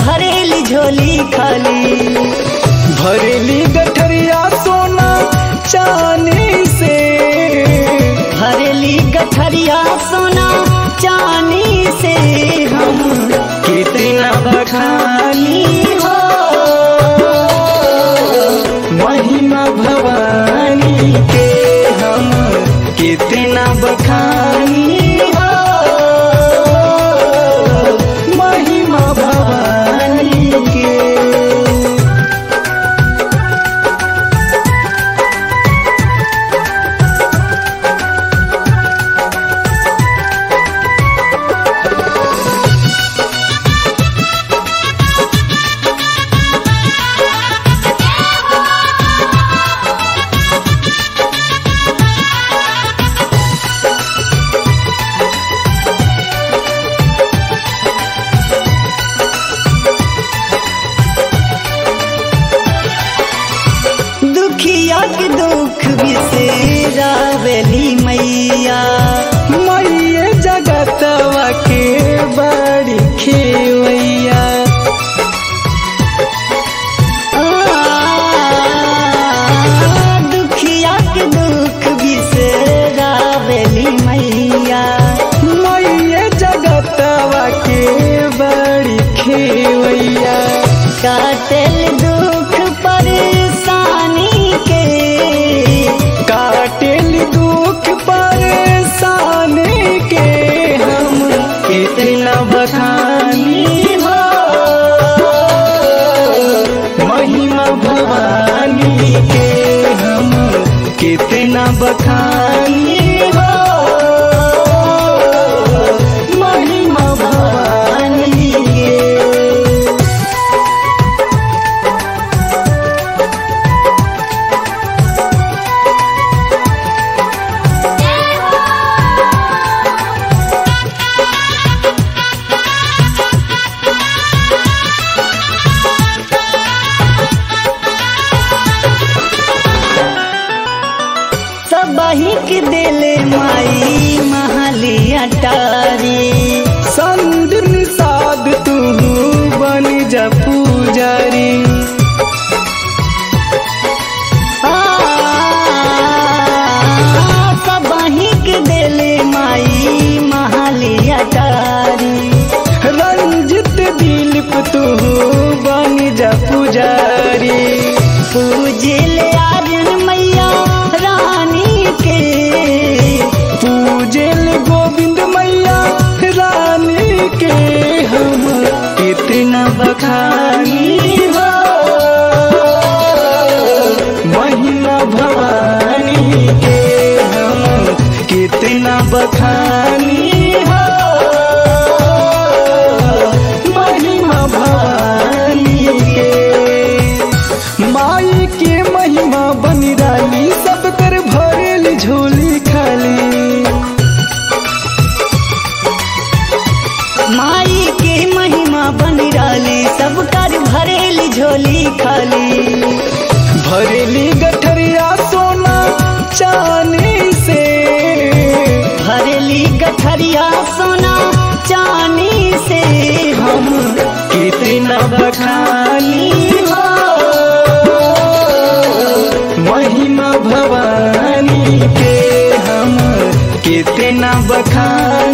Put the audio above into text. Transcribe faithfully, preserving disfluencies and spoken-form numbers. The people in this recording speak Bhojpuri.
भरेली झोली खाली। भरेली गठरिया सोना चांदी से, भरेली गठरिया सोना चांदी से हम कितना बखानी हो महिमा भवानी के, हम कितना बखानी हो महिमा भवानी के। दुखिया के दुख बिसरावेली मैया, मैये जगतवा के बड़ी खेवैया। दुखिया के दुख बिसरावेली मैया, मैये जगतवा के बड़ी खेवैया। काटल दुख परेशानी के, काटेल दुख परेशानी के, हम कितना बखानी हो महिमा भवानी के, हम कितना बखानी हो महिमा भवानी के। सबही के दिले माई महलिया टारी, संदिन साध तू बन जा पुजारी। सबही के दिले माई महलिया टारी, रंजित दिलीप तू बन जा पुजारी। पूजिल आर्यन मैया रानी के, पूजेल गोविंद मैया रानी के, हम कितना बखानी हो महिमा भवानी के, हम कितना बखानी हो महिमा भवानी के। माई के महिमा बनी रानी, सब कर भरेल झोली खाली। माई के महिमा बनी डाली सब कर भरेली झोली खाली। भरेली गठरिया सोना चांदी से, भरेली गठरिया सोना चांदी से हम कितना बखानी हो महिमा भवानी के, हम कितना बखानी